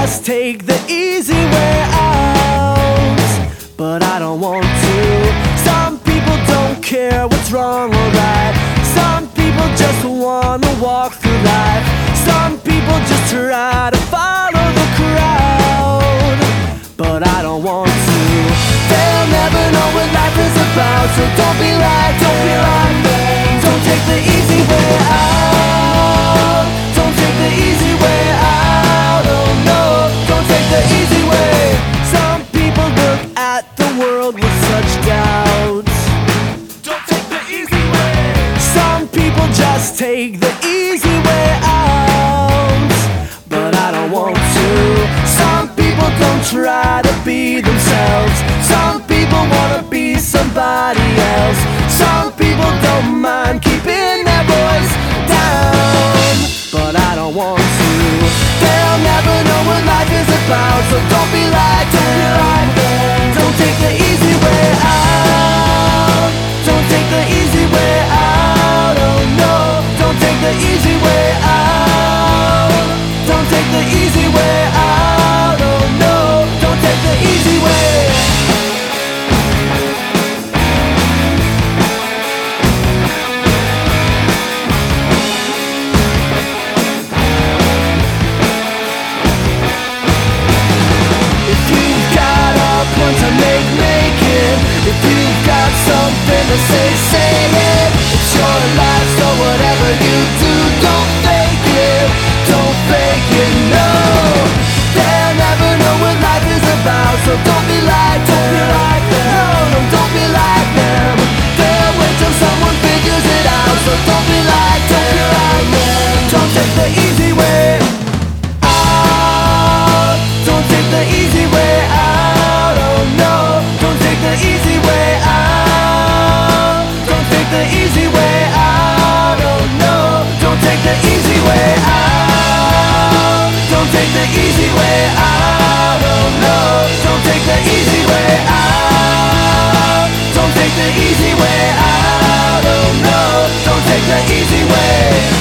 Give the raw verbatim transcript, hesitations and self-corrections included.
just take the easy way out, but I don't want to. Some people don't care what's wrong or right. Some people just wanna walk through life. Some people just try to follow the crowd, but I don't want to. They'll never know what life is about, so don't be like, don't be like them. Don't take the easy way out. Don't take the easy way out. Oh no, don't take the easy way. Some people look at the world with such doubts. Don't take the easy way. Some people just take the easy way out, but I don't want to. Some people don't try to be themselves. Some people wanna be somebody else. Some people don't mind keeping their voice down, but I don't want to. They'll never know what life is about, so don't be like, don't be like them. Don't take the easy way out. Don't take the easy way out. Oh no, don't take the easy way out. Don't take the easy way out. Oh no, don't take the easy way. To make, make it. If you've got something to say, say it. It's your life, so whatever you do, don't fake it. Don't fake it, no. They'll never know what life is about, so don't be like, don't be like them. No, no, don't be like them. They'll wait till someone figures it out, so don't be like, don't be like them. Don't take the easy way out. Don't take the easy way out. Oh no, don't take the easy way out. Don't take the easy way out. Oh no, don't take the easy way out. Don't take the easy way out. Oh no, don't take the easy way out. Don't take the easy way out. Oh no, don't take the easy way.